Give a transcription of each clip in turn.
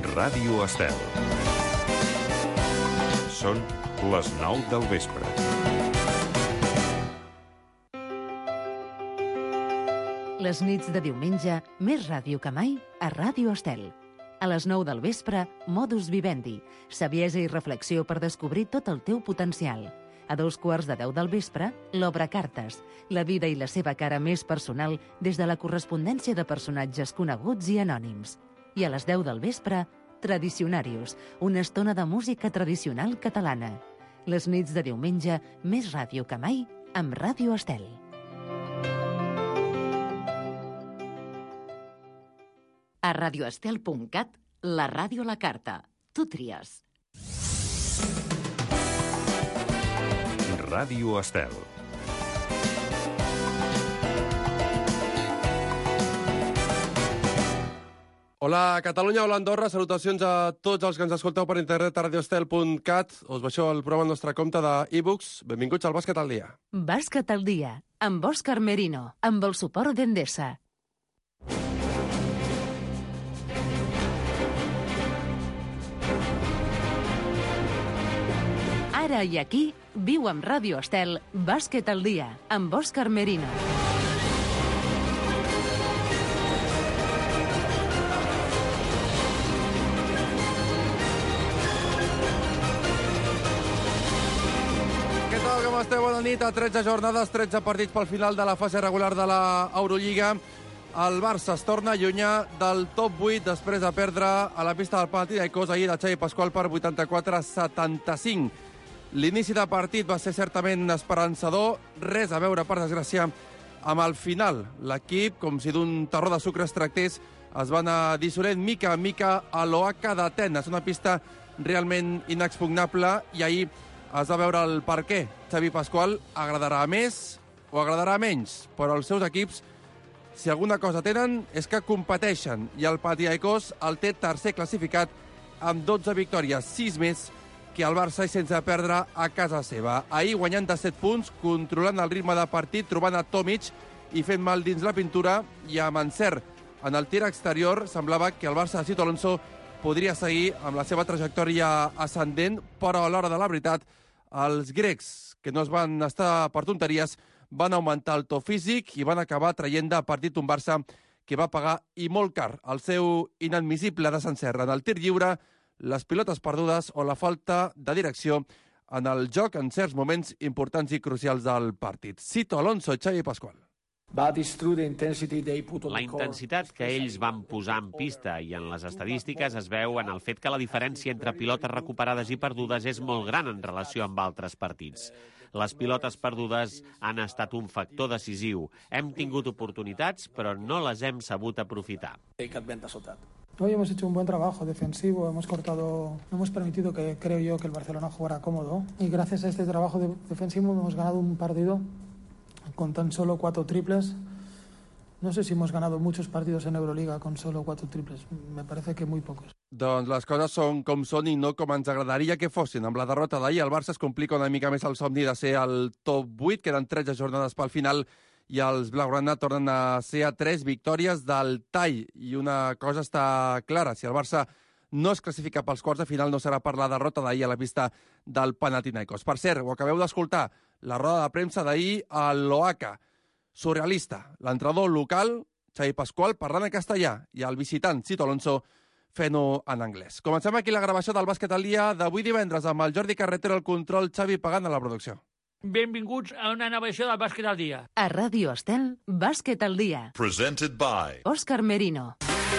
Ràdio Estel. Són les 9 del vespre. Les nits de diumenge, més ràdio que mai a Ràdio Estel. A les 9 del vespre, Modus Vivendi, saviesa i reflexió per descobrir tot el teu potencial. A 2:15 del vespre, l'obra Cartes, la vida i la seva cara més personal des de la correspondència de personatges coneguts i anònims. I a les 10 del vespre, Tradicionarius, una estona de música tradicional catalana. Les nits de diumenge, més ràdio que mai amb Ràdio Estel. A radioestel.cat, la ràdio a la carta. Tu tries. Ràdio Estel. Hola Catalunya, hola Andorra, salutacions a tots els que ens escolteu per internet a radioestel.cat. Us baixeu el programa al nostre compte d'e-books. Benvinguts al Bàsquet al dia. Bàsquet al dia, amb Òscar Merino, amb el suport d'Endesa. Ara i aquí, viu amb Ràdio Estel, Bàsquet al dia, amb Òscar Merino. Què tal, com esteu? Bona nit. A 13 jornades, 13 partits pel final de la fase regular de l'Eurolliga. El Barça es torna allunyar del top 8 després de perdre a la pista del Panathinaikos ahir de Xavi Pasqual per 84-75. L'inici de partit va ser certament esperançador, res a veure, per desgràcia, amb el final. L'equip, com si d'un terror de sucre es tractés, es va anar dissolent mica en mica a l'Oaca d'Atenes, una pista realment inexpugnable, i ahir es va veure el per què. Xavi Pasqual agradarà més o agradarà menys, però els seus equips, si alguna cosa tenen, és que competeixen, i el Panathinaikos el té tercer classificat amb 12 victòries, 6 més que el Barça, i sense perdre a casa seva. Ahir guanyant de 7 punts, controlant el ritme de partit, trobant a Tomic i fent mal dins la pintura, i amb encert en el tir exterior semblava que el Barça de Sito Alonso podria seguir amb la seva trajectòria ascendent, però a l'hora de la veritat els grecs, que no es van estar per tonteries, van augmentar el to físic i van acabar traient de partit un Barça que va pagar, i molt car, el seu inadmissible desencert en el tir lliure, les pilotes perdudes o la falta de direcció en el joc en certs moments importants i crucials del partit. Sito Alonso i Xavi Pasqual. La intensitat que ells van posar en pista i en les estadístiques es veu en el fet que la diferència entre pilotes recuperades i perdudes és molt gran en relació amb altres partits. Les pilotes perdudes han estat un factor decisiu. Hem tingut oportunitats, però no les hem sabut aprofitar. Hoy hemos hecho un buen trabajo defensivo, hemos permitido que creo yo que el Barcelona jugara cómodo, y gracias a este trabajo defensivo hemos ganado un partido con tan solo 4 triples. No sé si hemos ganado muchos partidos en Euroliga con solo 4 triples, me parece que muy pocos. Doncs les coses són com són i no com ens agradaria que fossin. Amb la derrota d'ahir, el Barça es complica una mica més el somni de ser al top 8, queden 13 jornades pel final, i els blaugrana tornen a ser a 3 victòries del tall. I una cosa està clara, si el Barça no es classifica pels quarts de final, no serà per la derrota d'ahir a la pista del Panathinaikos. Per cert, ho acabeu d'escoltar, la roda de premsa d'ahir a l'Oaca. Surrealista. L'entrenador local, Xavi Pasqual, parlant en castellà, i el visitant, Sito Alonso, fent-ho en anglès. Comencem aquí la gravació del Bàsquet al dia d'avui divendres, amb el Jordi Carretero al control, Xavi Pagant a la producció. Benvinguts a una nova edició del Bàsquet al dia. A Ràdio Estel, Bàsquet al dia. Presented by Òscar Merino.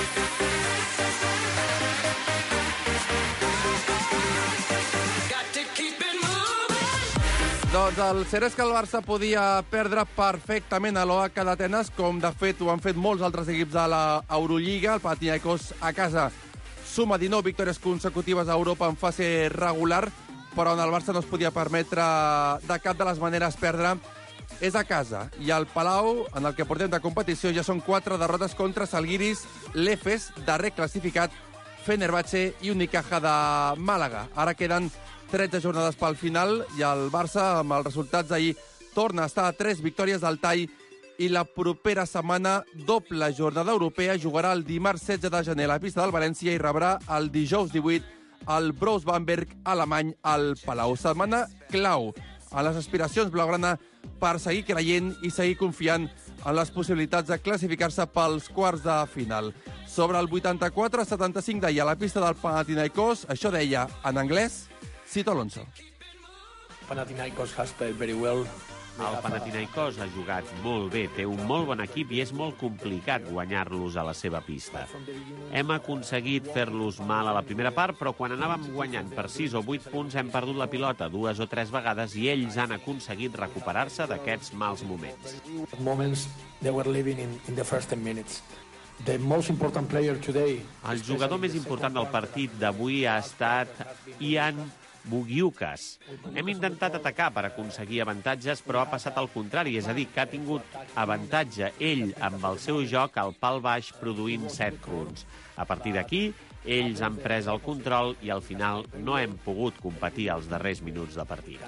Doncs el cert és que el Barça podia perdre perfectament a l'Oaca d'Atenes, com de fet ho han fet molts altres equips de l'Eurolliga. El Panathinaikos a casa suma 19 victòries consecutives a Europa en fase regular, però on el Barça no es podia permetre de cap de les maneres perdre és a casa. I al Palau, en el que portem de competició, ja són 4 derrotes contra Žalgiris, l'Efes, darrer classificat, Fenerbahçe i Unicaja de Màlaga. Ara queden 13 jornades pel final i el Barça, amb els resultats d'ahir, torna a estar a 3 victòries del tall I la propera setmana, doble jornada europea, jugarà el dimarts 16 de gener a la pista del València i rebrà el dijous 18 al Brose Bamberg alemany al Palau. Setmana clau a les aspiracions blaugrana per seguir creient i seguir confiant en les possibilitats de classificar-se pels quarts de final. Sobre el 84-75 d'ahir a la pista del Panathinaikos, això deia en anglès Cito Alonso. Panathinaikos has played very well. El Panathinaikos ha jugat molt bé, té un molt bon equip i és molt complicat guanyar-los a la seva pista. Hem aconseguit fer-los mal a la primera part, però quan anàvem guanyant per 6 o 8 punts hem perdut la pilota 2 o 3 vegades i ells han aconseguit recuperar-se d'aquests mals moments. Moments they were living in the first 10 minutes. The most important player today. El jugador més important del partit d'avui ha estat Ian Bugiukas. Hem intentat atacar per aconseguir avantatges, però ha passat al contrari, és a dir, que ha tingut avantatge ell amb el seu joc al pal baix produint 7 punts. A partir d'aquí, ells han pres el control i al final no hem pogut competir als darrers minuts de partit.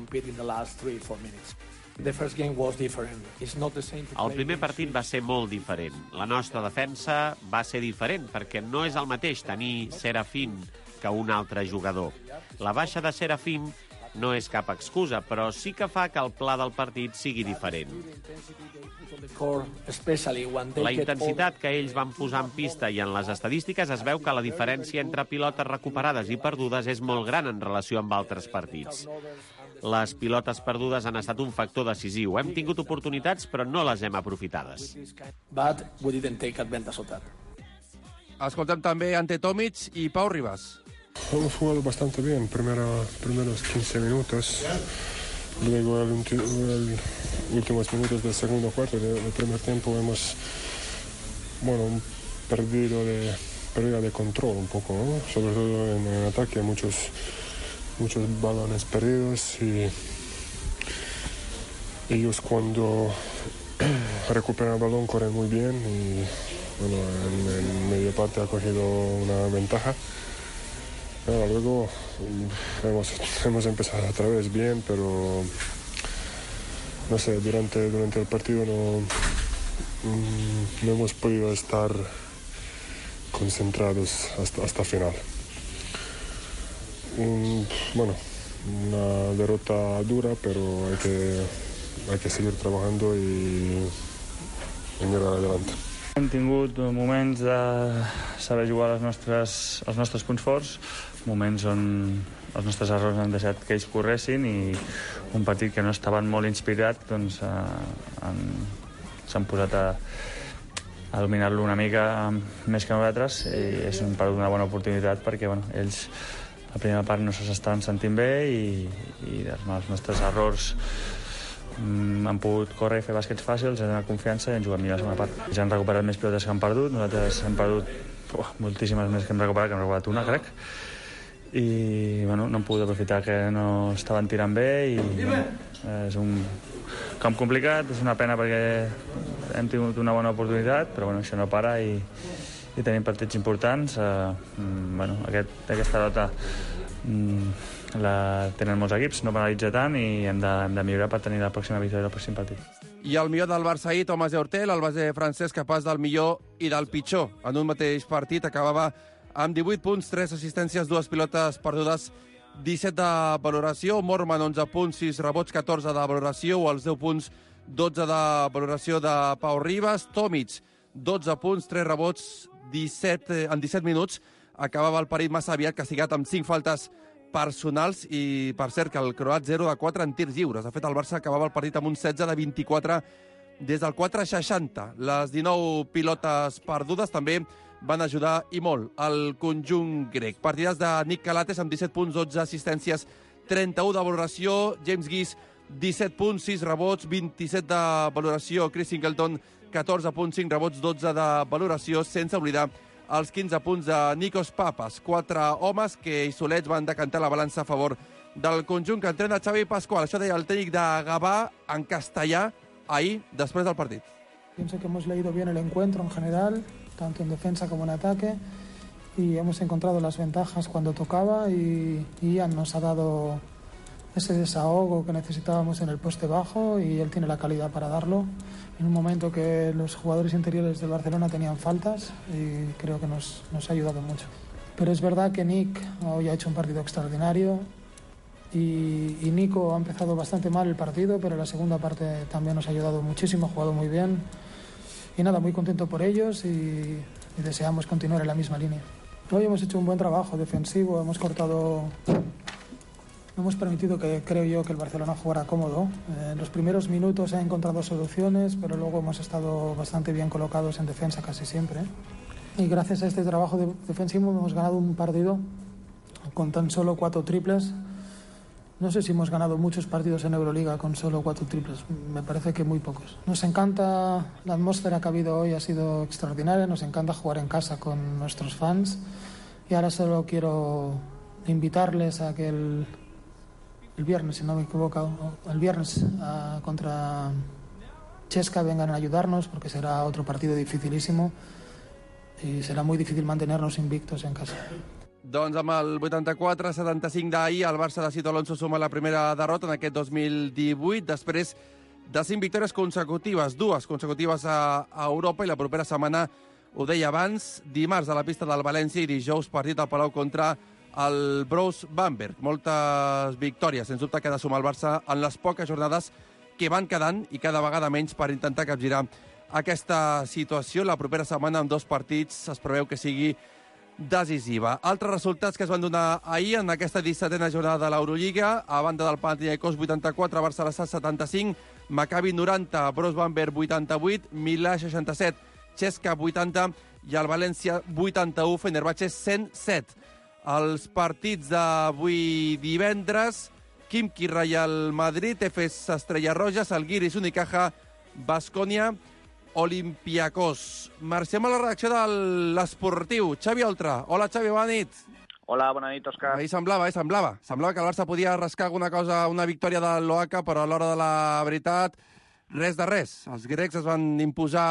El primer partit va ser molt diferent. La nostra defensa va ser diferent perquè no és el mateix tenir Serafín que un altre jugador. La baixa de Serafín no és cap excusa, però sí que fa que el pla del partit sigui diferent. La intensitat que ells van posar en pista i en les estadístiques es veu que la diferència entre pilotes recuperades i perdudes és molt gran en relació amb altres partits. Les pilotes perdudes han estat un factor decisiu. Hem tingut oportunitats, però no les hem aprofitades. Escoltem també Ante Tomic i Pau Ribas. Hemos jugado bastante bien, primeros 15 minutos, luego los últimos minutos del segundo cuarto del primer tiempo hemos perdido de control un poco, ¿no? Sobre todo en el ataque, muchos balones perdidos y ellos cuando recuperan el balón corren muy bien y en media parte ha cogido una ventaja. Luego hemos empezado otra vez bien, pero no sé, durante el partido no hemos podido estar concentrados hasta final. Una derrota dura, pero hay que seguir trabajando y mirar adelante. Hem tingut moments de saber jugar els nostres punts forts, moments on els nostres errors han deixat que ells corressin i un partit que no estaven molt inspirat doncs s'han posat a dominar-lo una mica més que nosaltres i és una bona oportunitat perquè ells la primera part no s'estaven sentint bé i els nostres errors han pogut córrer i fer bàsquets fàcils, han donat confiança i han jugat millor la segona part. Ja han recuperat més pilotes que han perdut, nosaltres hem perdut moltíssimes més que hem recuperat una, crec. I no hem pogut aprofitar que no estaven tirant bé i és un camp complicat, és una pena perquè hem tingut una bona oportunitat, però això no para i tenim partits importants. Aquesta derrota la tenen molts equips, no penalitza tant i hem de millorar per tenir la pròxima victòria del pròxim partit. I el millor del Barça ahir, Thomas Heurtel, el base francès capaç del millor i del pitjor. En un mateix partit acabava amb 18 punts, 3 assistències, 2 pilotes perdudes, 17 de valoració, Morman 11 punts, 6 rebots, 14 de valoració, o els 10 punts, 12 de valoració de Pau Ribas, Tomic 12 punts, 3 rebots, en 17 minuts, acabava el partit massa aviat, castigat amb 5 faltes personals i, per cert, que el croat 0 de 4 en tirs lliures. De fet, el Barça acabava el partit amb un 16 de 24 des del 4-60. Les 19 pilotes perdudes també van ajudar i molt el conjunt grec. Partides de Nick Calates amb 17 punts, 12 assistències, 31 de valoració. James Guiss, 17 punts, 6 rebots, 27 de valoració. Chris Singleton, 14 punts, 5 rebots, 12 de valoració, sense oblidar els 15 punts de Nikos Papas. 4 homes que ells solets van decantar la balança a favor del conjunt que entrena Xavi Pascual. Això deia el tècnic de Gavà en castellà ahir, després del partit. Pienso que hemos leído bien el encuentro en general, tanto en defensa como en ataque, y hemos encontrado las ventajas cuando tocaba y Ian nos ha dado ese desahogo que necesitábamos en el poste bajo y él tiene la calidad para darlo en un momento que los jugadores interiores del Barcelona tenían faltas y creo que nos ha ayudado mucho. Pero es verdad que Nick hoy ha hecho un partido extraordinario y Nico ha empezado bastante mal el partido, pero la segunda parte también nos ha ayudado muchísimo, ha jugado muy bien y nada, muy contento por ellos y deseamos continuar en la misma línea. Hoy hemos hecho un buen trabajo defensivo, hemos permitido que creo yo que el Barcelona jugara cómodo. En los primeros minutos he encontrado soluciones, pero luego hemos estado bastante bien colocados en defensa casi siempre. Y gracias a este trabajo defensivo hemos ganado un partido con tan solo 4 triples. No sé si hemos ganado muchos partidos en Euroliga con solo 4 triples, me parece que muy pocos. Nos encanta, la atmósfera que ha habido hoy ha sido extraordinaria, nos encanta jugar en casa con nuestros fans y ahora solo quiero invitarles a que el viernes, si no me equivoco, el viernes contra Chesca vengan a ayudarnos porque será otro partido dificilísimo i serà molt difícil mantenernos invictos en casa. Doncs amb el 84-75 d'ahir, el Barça de Sito Alonso suma la primera derrota en aquest 2018, després de 5 victòries consecutives, 2 consecutives a Europa, i la propera setmana, ho deia abans, dimarts a la pista del València i dijous partit al Palau contra el Brose Bamberg. Moltes victòries, sens dubte, que ha de sumar el Barça en les poques jornades que van quedant i cada vegada menys per intentar capgirar aquesta situació. La propera setmana, amb 2 partits, es preveu que sigui decisiva. Altres resultats que es van donar ahir en aquesta 17a jornada de l'Eurolliga, a banda del Panathinaikos 84, Barça 75, Maccabi 90, Brose Bamberg 88, Milà 67, Chesca 80 i el València 81, Fenerbahçe 107. Els partits d'avui divendres, Khimki Real Madrid, Efes Estrella Roja, Žalgiris Unicaja, Baskonia, Olympiacos. Marxem a la redacció de l'Esportiu. Xavi Oltra. Hola, Xavi, bona nit. Hola, bona nit, Òscar. Ahir semblava que el Barça podia rascar alguna cosa, una victòria de l'OACA, però a l'hora de la veritat, res de res. Els grecs es van imposar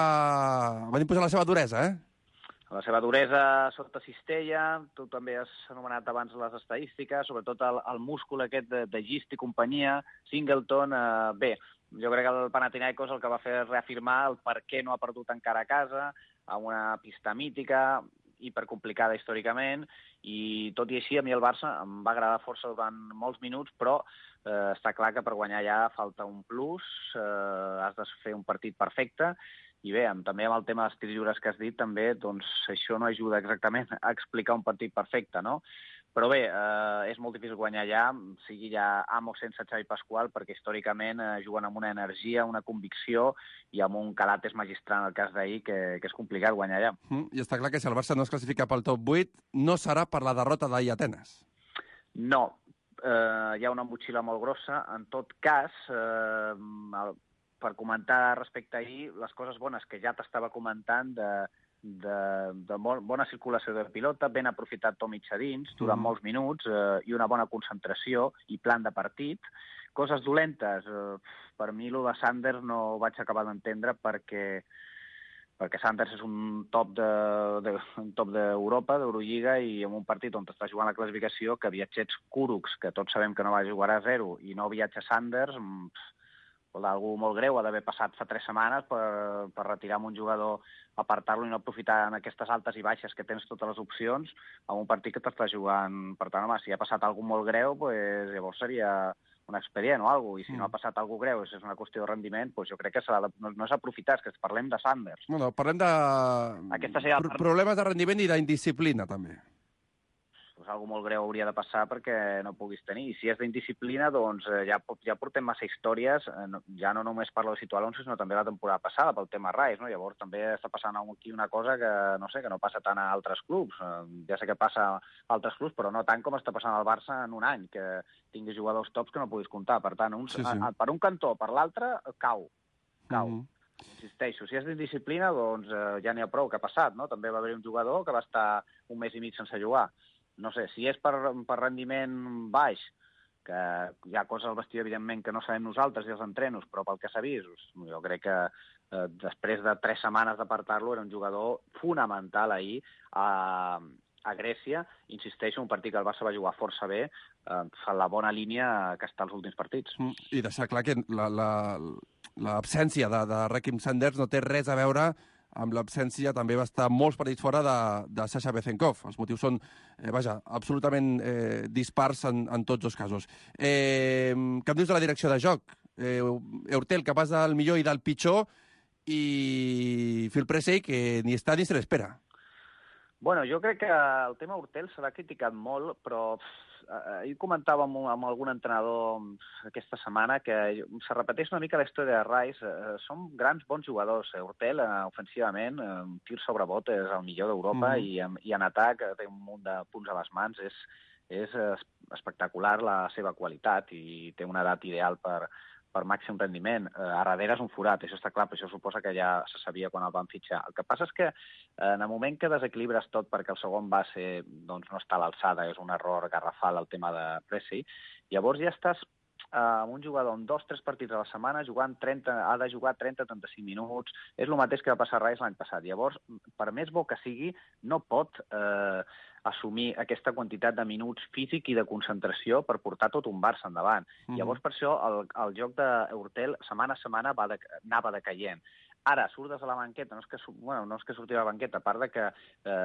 la seva duresa, La seva duresa sota cistella, tu també has anomenat abans les estadístiques, sobretot el múscul aquest de Gist i companyia, Singleton, bé, jo crec que el Panathinaikos el que va fer és reafirmar el per què no ha perdut encara a casa, a una pista mítica, hipercomplicada històricament, i tot i així a mi el Barça em va agradar força durant molts minuts, però està clar que per guanyar ja falta un plus, has de fer un partit perfecte, i bé, també amb el tema dels tirs lliures que has dit, també, doncs això no ajuda exactament a explicar un partit perfecte, no? Però bé, és molt difícil guanyar ja, sigui ja amb o sense Xavi Pasqual, perquè històricament juguen amb una energia, una convicció i amb un calates magistral en el cas d'ahir, que és complicat guanyar ja. I està clar que si el Barça no es classifica pel top 8, no serà per la derrota d'ahir a Atenes. No, hi ha una motxilla molt grossa. En tot cas, per comentar respecte a ahir, les coses bones que ja t'estava comentant de bona circulació de pilota, ben aprofitat Tomic a dins durant molts minuts i una bona concentració i plan de partit. Coses dolentes, per mi lo de Sanders no ho vaig acabar d'entendre perquè Sanders és un top d'Europa, d'Eurolliga, i en un partit on està jugant la classificació, que viatgés Kurucs, que tots sabem que no va jugar a 0, i no viatja Sanders, algú molt greu, ha d'haver passat fa 3 setmanes per retirar amb un jugador, apartar-lo i no aprofitar en aquestes altes i baixes que tens totes les opcions en un partit que t'està jugant. Per tant, home, si ha passat alguna molt greu, pues, llavors seria un expedient o alguna cosa, i si no ha passat alguna greu, és una qüestió de rendiment, pues jo crec que no és aprofitar, és que parlem de Sanders. No, parlem de problemes de rendiment i d'indisciplina, també. Pues algo molt greu hauria de passar perquè no puguis tenir. I si és d'indisciplina, doncs ja portem massa històries, ja no només parlo de Sito Alonso, sinó també la temporada passada, pel tema Rice, no? Llavors també està passant aquí una cosa que no passa tant a altres clubs. Ja sé que passa a altres clubs, però no tant com està passant al Barça en un any, que tinguis jugadors tops que no puguis comptar. Per tant, per un cantó o per l'altre, cau. Insisteixo, si és d'indisciplina, doncs ja n'hi ha prou que ha passat, no? També va haver un jugador que va estar un mes i mig sense jugar. No sé, si és per rendiment baix, que hi ha coses al vestidor, evidentment, que no sabem nosaltres i els entrenos, però pel que s'ha vist, jo crec que després de 3 setmanes d'apartar-lo era un jugador fonamental ahir a a Grècia, insisteixo, un partit que el Barça va jugar força bé, fa la bona línia que està als últims partits. I deixar clar que l'absència de Raheem Sanders no té res a veure amb l'absència, també va estar molts partits fora de Sasha Bezenkov. Els motius són, absolutament dispars en tots els casos. Què em dius de la direcció de joc? Eurtel, capaç del millor i del pitjor, i Phil Pressey, que ni està ni se l'espera. Bueno, jo crec que el tema Eurtel se l'ha criticat molt, però ahir comentava amb algun entrenador aquesta setmana que se repeteix una mica la història de Rice. Són grans bons jugadors. Eurtel, ofensivament, tir sobre bot és el millor d'Europa i en atac té un munt de punts a les mans. És espectacular la seva qualitat i té una edat ideal per màxim rendiment. A darrere és un forat, això està clar, però això suposa que ja se sabia quan el van fitxar. El que passa és que en el moment que desequilibres tot perquè el segon base doncs, no està a l'alçada, és un error garrafal el tema de Pressey, llavors ja estàs amb un jugador en 2-3 partits a la setmana ha de jugar 30-35 minuts. És el mateix que va passar a Rice l'any passat. Llavors, per més bo que sigui, no pot assumir aquesta quantitat de minuts físic i de concentració per portar tot un Barça endavant. Llavors, per això, el joc d'Hurtel setmana a setmana anava decaient. Ara, surt des de la banqueta, no és que surti de la banqueta, a part de que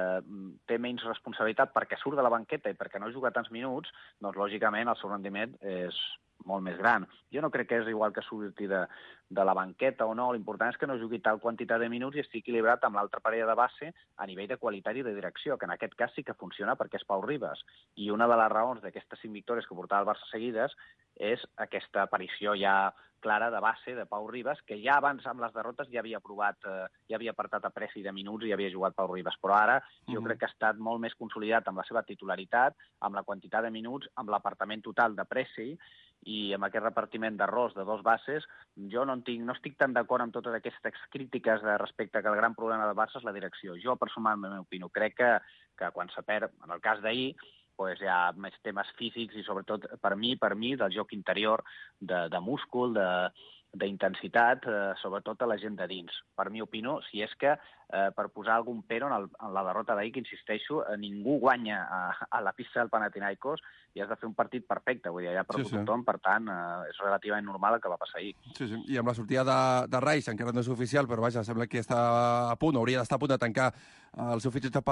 té menys responsabilitat perquè surt de la banqueta i perquè no juga tants minuts, doncs, lògicament, el seu rendiment és molt més gran. Jo no crec que és igual que surti de la banqueta o no, l'important és que no jugui tal quantitat de minuts i estigui equilibrat amb l'altra parella de base a nivell de qualitat i de direcció, que en aquest cas sí que funciona perquè és Pau Ribas. I una de les raons d'aquestes 5 victòries que portava el Barça seguides és aquesta aparició ja clara de base de Pau Ribas, que ja abans amb les derrotes ja havia provat, ja havia apartat a Pressey de minuts i havia jugat Pau Ribas, però ara jo crec que ha estat molt més consolidat amb la seva titularitat, amb la quantitat de minuts, amb l'apartament total de Pressey i amb aquest repartiment d'errors de 2 bases. Jo no estic tan d'acord amb totes aquestes crítiques respecte que el gran problema del Barça és la direcció. Jo personalment opino, crec que quan se perd, en el cas d'ahir, hi ha més temes físics i sobretot per mi del joc interior, de múscul, d'intensitat, sobretot a la gent de dins. Per mi opino, si és que per posar algun pero en la derrota d'ahir, que insisteixo, ningú guanya a la pista del Panathinaikos i has de fer un partit perfecte, vull dir, ja per tothom, per tant, és relativament normal el que va passar ahir. Sí, i amb la sortida de Rice, encara no és oficial, però vaja, sembla que està a punt, hauria d'estar a punt de tancar el seu fitxatge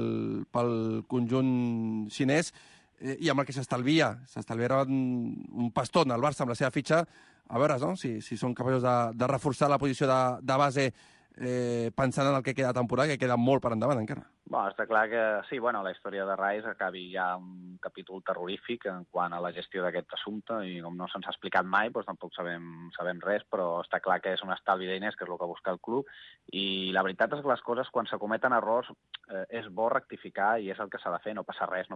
pel conjunt xinès, i amb el que s'estalviarà un pastón al Barça amb la seva fitxa, a veure, no? Si són capaços de reforçar la posició de base pensant en el que queda temporada, que queda molt per endavant encara. Està clar que sí, la història de Rice acabi ja un capítol terrorífic en quant a la gestió d'aquest assumpte i com no se'ns ha explicat mai, doncs tampoc sabem res, però està clar que és un estalvi d'diners, que és el que busca el club, i la veritat és que les coses, quan se cometen errors, és bo rectificar i és el que s'ha de fer, no passa res.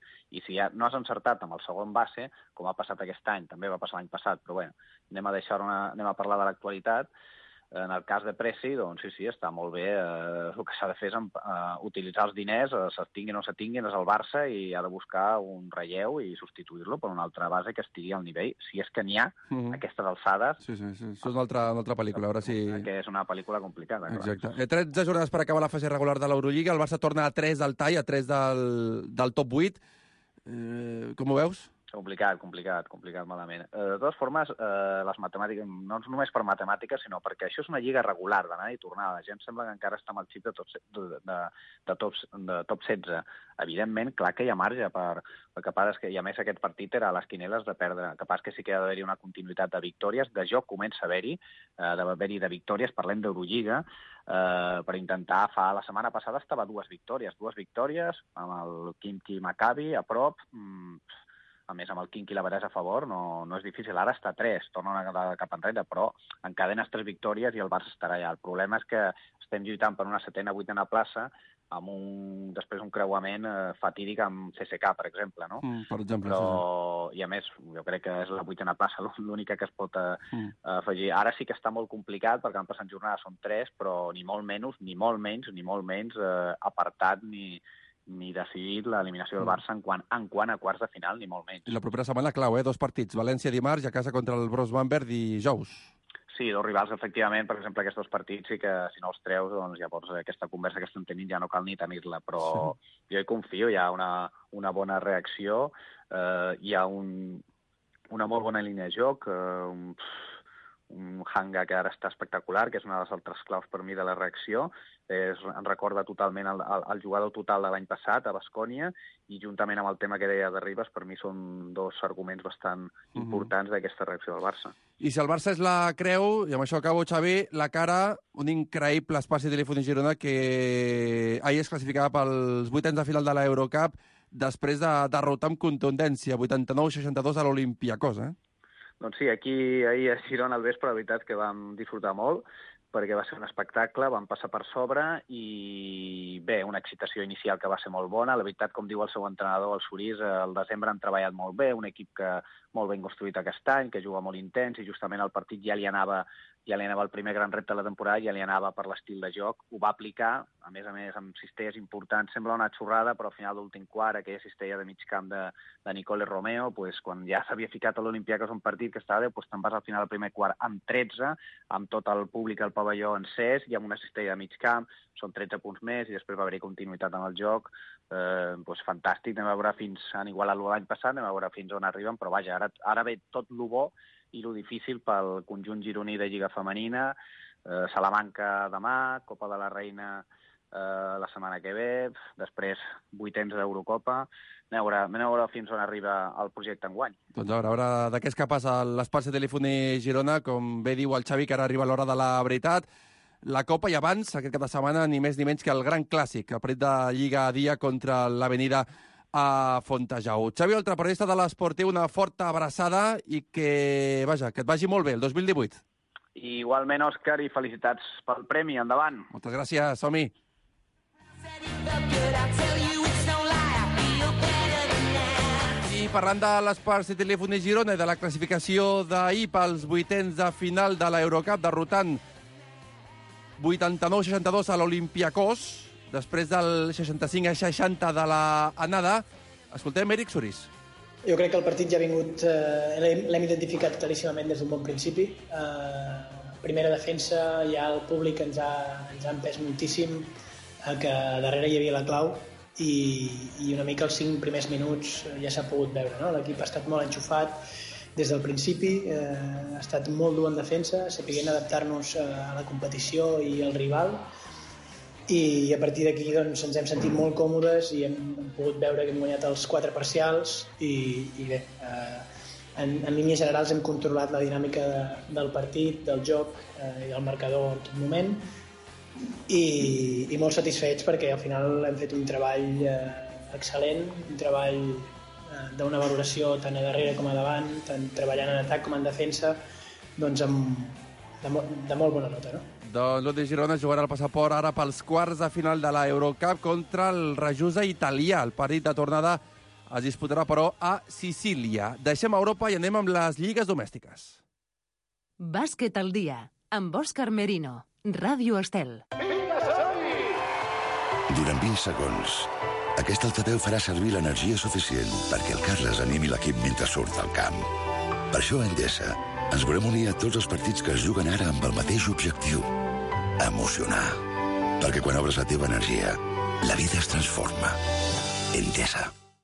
I si ja no has encertat amb el segon base, com ha passat aquest any, també va passar l'any passat, però anem a parlar de l'actualitat. En el cas de Pressey, doncs sí, està molt bé. El que s'ha de fer és utilitzar els diners, se tinguin o no se tinguin, és el Barça i ha de buscar un relleu i substituir-lo per una altra base que estigui al nivell, si és que n'hi ha, aquestes alçades. Sí, això és una altra pel·lícula. A veure si... Que és una pel·lícula complicada. Exacte. 13 jornades per acabar la fase regular de l'Eurolliga, el Barça torna a 3 del tall, a 3 del top 8. Com ho veus? Complicat malament. De totes formes, les matemàtiques, no només per matemàtiques, sinó perquè això és una lliga regular d'anar i tornar. La gent sembla que encara està amb el xip de top 16. Evidentment, clar que hi ha marge, perquè és que, i a més aquest partit era a les quineles de perdre. El que passa que sí que ha d'haver-hi una continuïtat de victòries, de joc comença a haver-hi, de victòries, parlem d'Eurolliga, per intentar, la setmana passada estava 2 victòries amb el Khimki Maccabi a prop. A més, amb el Khimki la Varese a favor, no és difícil. Ara està 3, torna una quedada cap enrere, però encadenes 3 victòries i el Barça estarà allà. El problema és que estem lluitant per una 7ª, 8ª plaça, amb després un creuament fatídic amb CSKA, per exemple, no? Per exemple, I a més, jo crec que és la 8ª plaça l'única que es pot afegir. Ara sí que està molt complicat, perquè han passat jornades, són 3, però ni molt menys apartat ni decidit l'eliminació del Barça en quant a quarts de final, ni molt menys. I la propera setmana clau, 2 partits. València dimarts i a casa contra el Bros Bamberg dijous. Sí, dos rivals, efectivament, per exemple, aquests dos partits, i que si no els treus, doncs llavors aquesta conversa que estem tenint ja no cal ni tenir-la, però jo hi confio, hi ha una bona reacció, hi ha una molt bona línia de joc, un Hanga que ara està espectacular, que és una de les altres claus per mi de la reacció. Em recorda totalment el jugador total de l'any passat, a Baskonia, i juntament amb el tema que deia de Ribas, per mi són dos arguments bastant importants d'aquesta reacció del Barça. I si el Barça és la creu, i amb això acabo, Xavi, la cara, un increïble Esparci Telèfon i Girona que ahir es classificava pels 8anys de final de l'Eurocup després de derrotar amb contundència, 89-62 a l'Olympiacos, Doncs sí, ahir a Girona al vespre, la veritat que vam disfrutar molt, perquè va ser un espectacle, vam passar per sobre i bé, una excitació inicial que va ser molt bona. La veritat, com diu el seu entrenador, el Surís, al desembre han treballat molt bé, un equip que molt ben construït aquest any, que juga molt intens, i justament el partit ja li anava el primer gran repte de la temporada, ja li anava per l'estil de joc, ho va aplicar, a més, amb cistelles importants, sembla una xorrada, però al final d'últim quart, aquella cistella de mig camp de Nicole Romeo, pues, quan ja s'havia ficat a l'Olympiacos un partit que estava bé, pues, te'n vas al final del primer quart amb 13, amb tot el públic al pavelló encès, i amb una cistella de mig camp, són 13 punts més, i després va haver-hi continuïtat en el joc, pues, fantàstic, anem a veure han igualat l'any passat, anem a veure fins on arriben, però vaja, ara ve tot lo bo i lo difícil pel conjunt gironí de Lliga Femenina, Salamanca demà, Copa de la Reina la setmana que ve, després 8ens d'Eurocopa, anem a veure fins on arriba el projecte enguany. Doncs a veure de què és capaç l'Esparci Telèfon i Girona, com bé diu el Xavi, que ara arriba l'hora de la veritat. La Copa i abans, aquest cap de setmana, ni més ni menys que el gran clàssic, el partit de Lliga a dia contra l'Avenida a Fontejau. Xavi, el periodista de l'Esportiu, una forta abraçada i que, vaja, que et vagi molt bé el 2018. Igualment, Òscar, i felicitats pel premi. Endavant. Moltes gràcies, som-hi. I parlant de l'Esparci Telèfon i Girona i de la classificació d'ahir pels 8ens de final de l'Eurocup, derrotant 89-62 a l'Olympiacos, després del 65-60 de l'anada. Escoltem Eric Surís. Jo crec que el partit ja ha vingut, l'hem identificat claríssimament des d'un bon principi. Primera defensa, ja el públic ens ha empès moltíssim, que darrere hi havia la clau, i una mica els 5 primers minuts ja s'ha pogut veure, no? L'equip ha estat molt enxufat des del principi, ha estat molt dur en defensa, sapiguent adaptar-nos a la competició i al rival, i a partir d'aquí doncs, ens hem sentit molt còmodes i hem pogut veure que hem guanyat els 4 parcials i bé, en línies generals hem controlat la dinàmica del partit, del joc i del marcador en tot moment, i molt satisfets perquè al final hem fet un treball excel·lent, un treball d'una valoració tant a darrere com a davant, tant treballant en atac com en defensa, doncs de molt bona nota, no? Doncs l'Odi Girona jugarà el passaport ara pels quarts de final de l'Eurocup contra el Rajusa italià. El partit de tornada es disputarà, però, a Sicília. Deixem Europa i anem amb les lligues domèstiques. Bàsquet al dia, amb Òscar Merino, Ràdio Estel. Durant 20 segons, aquest altaveu farà servir l'energia suficient perquè el Carles animi l'equip mentre surt al camp. Per això a Endesa ens volem unir a tots els partits que es juguen ara amb el mateix objectiu: emocionar. Perquè quan obres la teva energia, la vida es transforma. Endesa.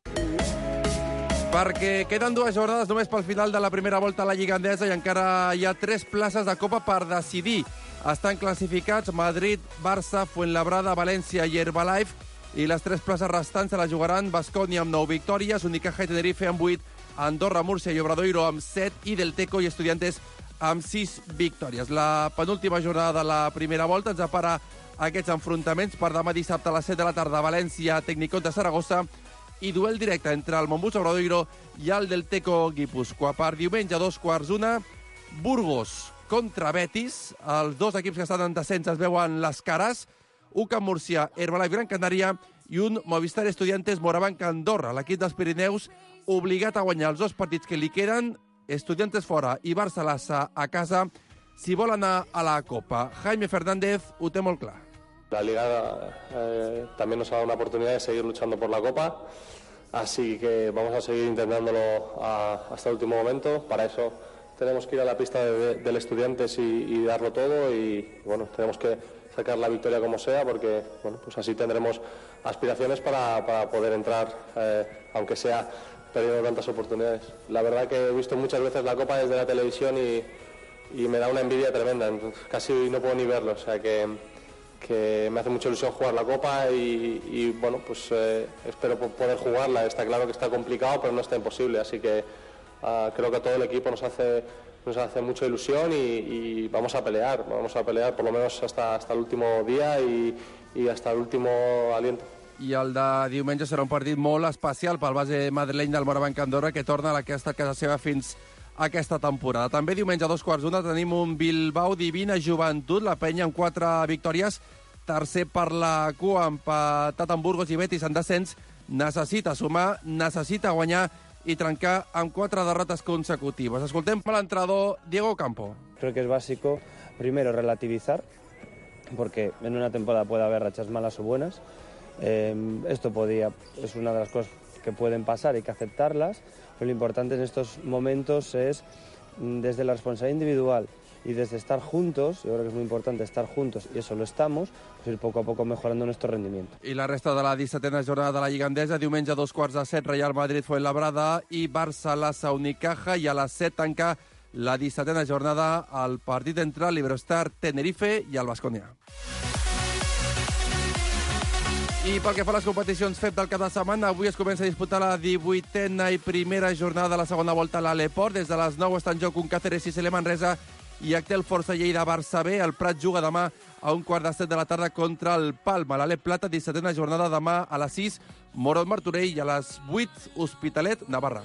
Perquè queden 2 jornades només pel final de la primera volta a la Lliga Endesa i encara hi ha 3 places de Copa per decidir. Estan classificats Madrid, Barça, Fuenlabrada, València i Herbalife, i les 3 places restants se les jugaran Baskonia amb 9 victòries, Unicaja i Tenerife amb 8, Andorra, Múrcia i Obradoiro amb 7 i Delteco i Estudiantes amb 6 victòries. La penúltima jornada de la primera volta ens apara aquests enfrontaments per demà dissabte a les 7 de la tarda. València, Tecnicot de Saragossa, i duel directe entre el Montbus Obradoiro i el Delteco Guipúscoa. Per diumenge, 2:15, Burgos contra Betis. Els dos equips que estan en descens es veuen les cares. UCAM Múrcia, Herbalife Gran Canària i un Movistar Estudiantes Morabanc Andorra. L'equip dels Pirineus obligat a guanyar els 2 partits que li queden, Estudiantes fora i Barça-Lassa a casa, si vol anar a la Copa. Jaime Fernández ho té molt clar. La Liga también nos ha dado una oportunidad de seguir luchando por la Copa, así que vamos a seguir intentándolo hasta el último momento. Para eso tenemos que ir a la pista del Estudiantes y darlo todo y bueno, tenemos que sacar la victoria como sea porque bueno, pues así tendremos aspiraciones para poder entrar, aunque sea perdiendo tantas oportunidades. La verdad que he visto muchas veces la Copa desde la televisión y me da una envidia tremenda, entonces casi no puedo ni verlo, o sea que me hace mucha ilusión jugar la Copa y bueno, pues espero poder jugarla. Está claro que está complicado, pero no está imposible, así que creo que a todo el equipo nos hace mucha ilusión y vamos a pelear por lo menos hasta el último día y hasta el último aliento. I el de diumenge serà un partit molt especial pel base madrileny del Morabanc Andorra, que torna a aquesta casa seva fins aquesta temporada. També diumenge a 2:15 tenim un Bilbao Divina Joventut, la penya amb 4 victòries, tercer per la cua, empatat amb Burgos i Betis en descens, necessita sumar, necessita guanyar i trencar amb 4 derrotes consecutives. Escoltem l'entrenador Diego Campo. Creo que es básico, primero, relativizar, porque en una temporada puede haber rachas malas o buenas. Esto es una de las cosas que pueden pasar, hay que aceptarlas, pero lo importante en estos momentos es, desde la responsabilidad individual y desde estar juntos, yo creo que es muy importante estar juntos, y eso lo estamos, pues ir poco a poco mejorando nuestro rendimiento. I la resta de la 17a jornada de la Lliga Endesa, diumenge a 2:15, Real Madrid Fuenlabrada i Barça-Lassa Unicaja, i a les 7 tanca la 17a jornada al partit entre l'Iberostar Tenerife i el Baskonia. I pel que fa a les competicions FEP del cap de setmana, avui es comença a disputar la 18a i primera jornada de la segona volta a l'Aleport. Des de les 9 està en joc un Cáceres i Celé Manresa i Actel Força Lleida Barça B. El Prat juga demà a 1:15 de la tarda contra el Palma. L'Alep Plata, 17a jornada demà a les 6, Morón Martorell, i a les 8, Hospitalet Navarra.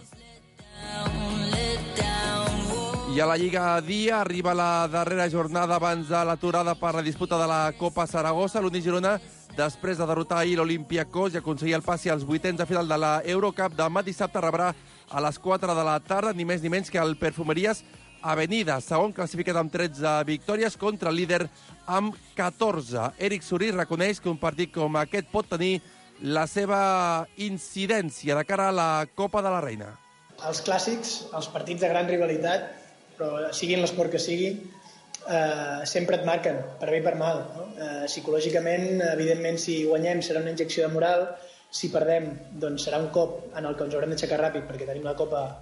I a la Lliga Dia arriba la darrera jornada abans de l'aturada per la disputa de la Copa Saragossa. L'Uni Girona, després de derrotar ahir l'Olympiacos i aconseguir el passi als vuitens de final de la Eurocup, demà dissabte rebrà a les 4 de la tarda, ni més ni menys que el Perfumerías Avenida, segon classificat amb 13 victòries contra el líder amb 14. Eric Surí reconeix que un partit com aquest pot tenir la seva incidència de cara a la Copa de la Reina. Els clàssics, els partits de gran rivalitat, però siguin l'esport que sigui, sempre et marquen, per bé i per mal. No? Psicològicament, evidentment, si guanyem serà una injecció de moral, si perdem doncs serà un cop en el que ens haurem d'aixecar ràpid perquè tenim la Copa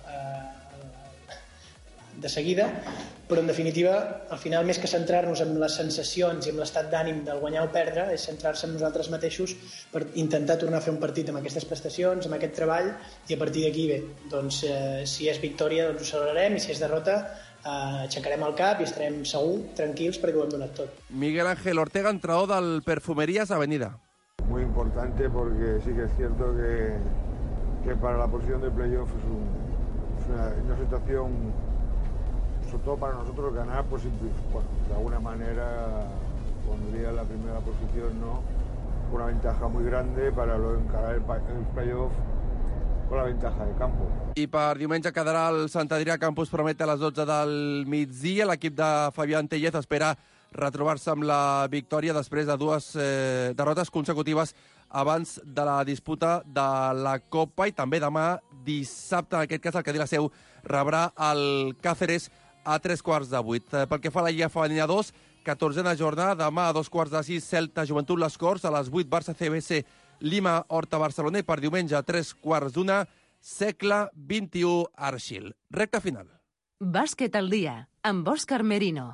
de seguida, però en definitiva, al final, més que centrar-nos en les sensacions i en l'estat d'ànim del guanyar o perdre, és centrar-se en nosaltres mateixos per intentar tornar a fer un partit amb aquestes prestacions, amb aquest treball, i a partir d'aquí, bé, doncs, si és victòria doncs ho celebrarem, i si és derrota aixecarem el cap i estarem segur, tranquils, perquè ho hem donat tot. Miguel Ángel Ortega, entrenador del Perfumerías Avenida. Muy importante porque sí que es cierto que para la posición de playoff es una situación, sobre todo para nosotros, ganar, pues bueno, de alguna manera pondría la primera posición, ¿no? Una ventaja muy grande para luego encarar el playoff con la ventaja de campo. I per diumenge quedarà el Sant Adrià Campus Promet a les 12 del migdia. L'equip de Fabián Tellez espera retrobar-se amb la victòria després de 2 derrotes consecutives abans de la disputa de la Copa, i també demà dissabte, en aquest cas el Cadí la Seu rebrà el Cáceres a 7:45. Pel que fa a la Lliga Femenina 2, 14a jornada, demà a 2:15 Celta Joventut Les Corts, a les 8 Barça CBC Lima Horta Barcelona, i per diumenge a 3:15 Segle 21 Arxil. Recta final. Bàsquet al dia, amb Òscar Merino.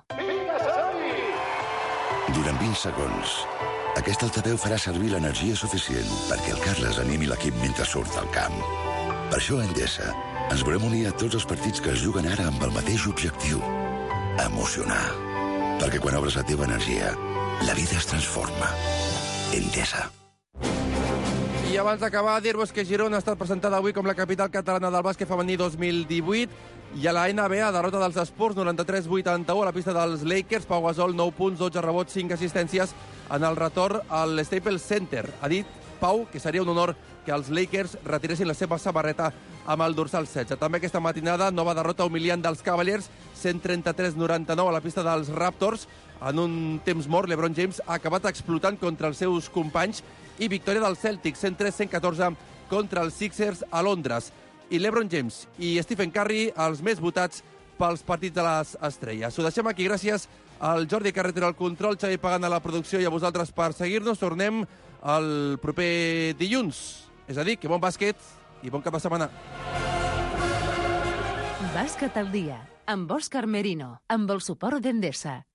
Durant 20 segons, aquest altaveu farà servir l'energia suficient perquè el Carles animi l'equip mentre surt al camp. Per això a Endesa ens volem unir a tots els partits que es juguen ara amb el mateix objectiu: emocionar. Perquè quan obres la teva energia, la vida es transforma. Endesa. I abans d'acabar, dir-vos que Girona ha estat presentada avui com la capital catalana del bàsquet femení 2018, i a la NBA, derrota dels Spurs 93-81 a la pista dels Lakers. Pau Gasol, 9 punts, 12 rebots, 5 assistències en el retorn al Staples Center. Ha dit Pau que seria un honor que els Lakers retiressin la seva samarreta amb el dorsal 16. També aquesta matinada, nova derrota humiliant dels Cavaliers, 133-99 a la pista dels Raptors. En un temps mort, LeBron James ha acabat explotant contra els seus companys, i victòria dels Celtics, 103-114 contra els Sixers a Londres. I LeBron James i Stephen Curry, els més votats pels partits de les estrelles. Ho deixem aquí. Gràcies al Jordi Carretera al control, Xavi Pagant a la producció i a vosaltres per seguir-nos. Tornem el proper dilluns. És a dir, que bon bàsquet i bon cap de setmana. Bàsquet al dia, amb Òscar Merino, amb el suport d'Endesa.